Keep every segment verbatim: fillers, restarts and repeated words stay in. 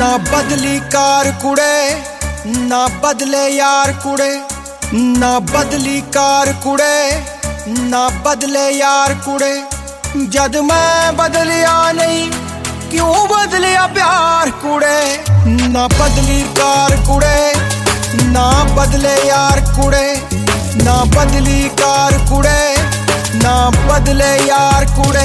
बदली कार कुड़े ना बदले यार कुड़े, ना बदली कार कुड़े ना बदले यार कुड़े। जद मैं बदलिया नहीं क्यों बदलिया प्यार कुड़े। ना बदली कार कुड़े ना बदले यार कुड़े, ना बदली कार कुड़े ना बदले यार कुड़े।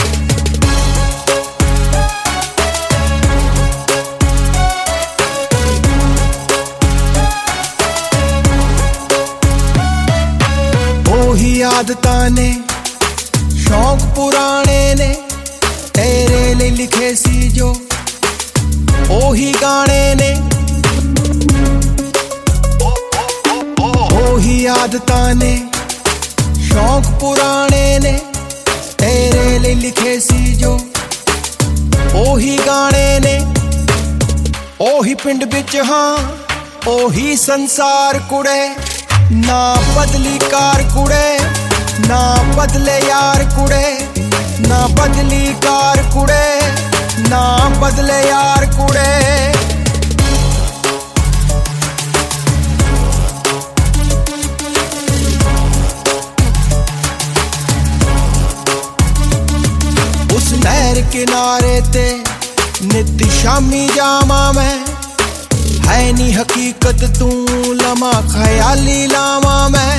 ओही आदतां ने शौक पुराने ने तेरे लिए लिखे सी जो ओही गाने ने। ओही आदतां ने शौक पुराने ने तेरे लिए लिखे सी जो ओही गाने ने। ओही पिंड विच हाँ ओही संसार कुड़े। ना बदली कार कुड़े ना बदले यार कुड़े, ना बदली कार कुड़े ना बदले यार कुड़े। उस नहर किनारे ते नित शामी जामा मैं, है नी हकीकत तू लमा ख्याली लावा मैं।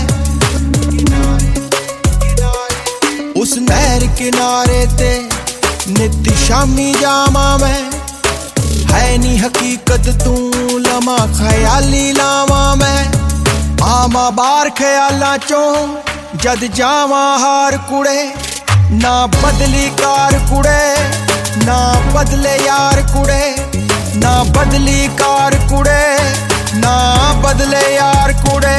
उस नहर किनारे ते नित शामी जामा मैं, है नी हकीकत तू लमा ख्याली लावा मैं। आमा बार ख्यालां चों जद जावा हार कुड़े। ना बदली कार कुड़े ना बदले यार कुड़े, ना बदली कार कुड़े ना बदले यार कुड़े।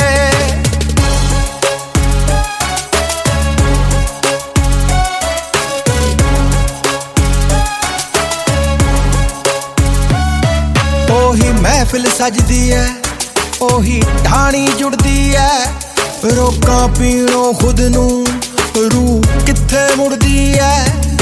ओही महफिल सजदी है ओही ढाणी जुड़दी है, रोकां पीणों खुद नू रूह कित्थे मुड़दी है।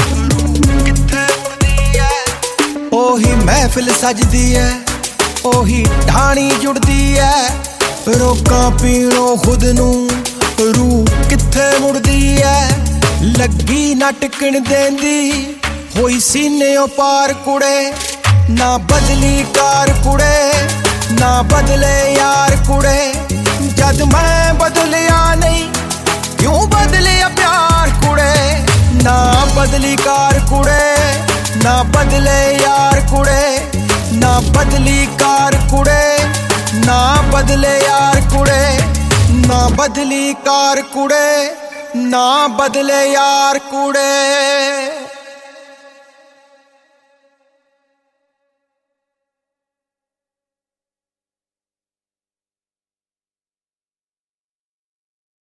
ओही महफिल सजदी है ओही ढाणी जुड़दी है, रोकां पीणों खुद नू रूह कित्थे मुड़दी है। लगी ना टिकण देंदी होई सीनेओं पार कुड़े। ना बदली कार कुड़े ना बदले यार कुड़े। जद मैं बदलिया नहीं क्यों बदलिया प्यार कुड़े। ना बदली कार कुड़े ना बदले यार कुड़े, ना बदली कार कुड़े ना बदले यार कुड़े, ना बदली कार कुड़े ना बदले यार कुड़े।